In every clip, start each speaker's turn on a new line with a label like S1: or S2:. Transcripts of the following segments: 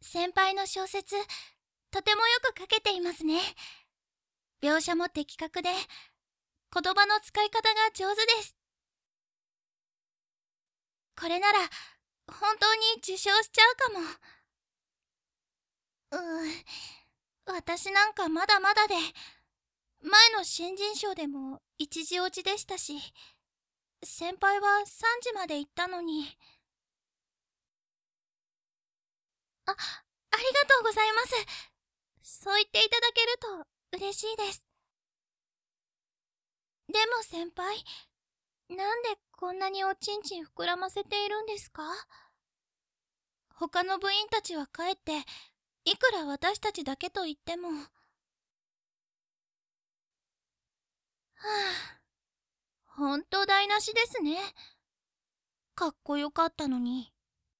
S1: 先輩の小説、とてもよく書けていますね。描写も的確で、言葉の使い方が上手です。これなら、本当に受賞しちゃうかも。私なんかまだまだで、前の新人賞でも一時落ちでしたし、先輩は3時まで行ったのに。ありがとうございます。そう言っていただけると嬉しいです。でも先輩、なんでこんなにおちんちん膨らませているんですか？他の部員たちは帰って、いくら私たちだけと言っても。ほんと台無しですね。かっこよかったのに。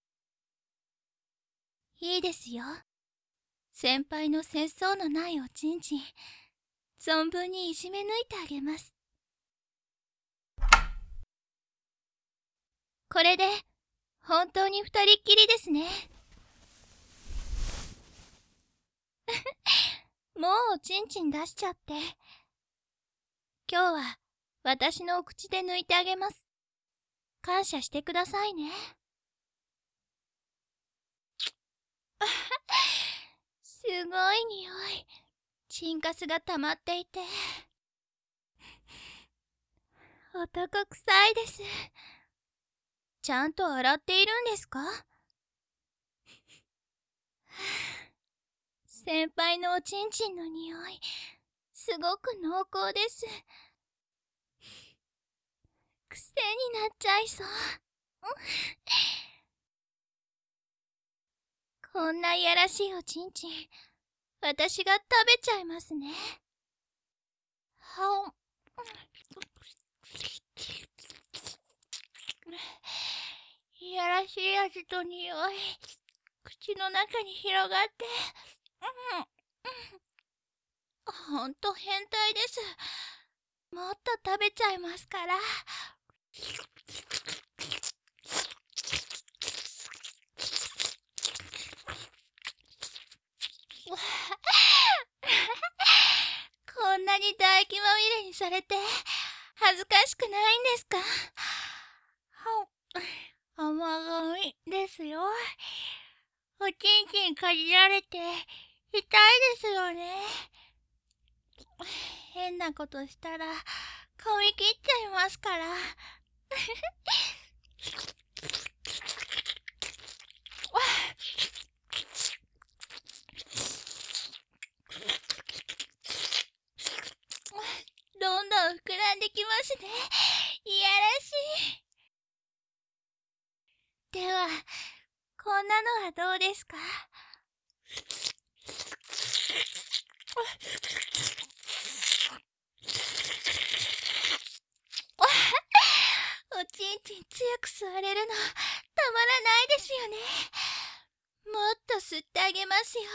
S1: いいですよ。先輩の節操のないおちんちん、存分にいじめ抜いてあげます。これで、本当に二人っきりですね。もうおちんちん出しちゃって。今日は、私のお口で抜いてあげます。感謝してくださいね。すごい匂い。チンカスが溜まっていて。男臭いです。ちゃんと洗っているんですか？先輩のおちんちんの匂い、すごく濃厚です。癖になっちゃいそう。こんないやらしいおちんちん、私が食べちゃいますね。はお。いやらしい味と匂い、口の中に広がって、ほんと変態です。もっと食べちゃいますから。こんなに唾液まみれにされて恥ずかしくないんですか？甘噛みですよ。おちんちんかじられて痛いですよね。変なことしたら噛み切っちゃいますから。どんどん膨らんできますね。いやらしい。では、こんなのはどうですか？おちんちん強く吸われるのたまらないですよね。もっと吸ってあげますよ。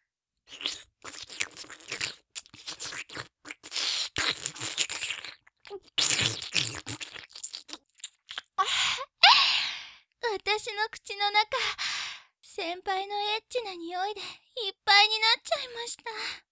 S1: 私の口の中、先輩のエッチな匂いでいっぱいになっちゃいました。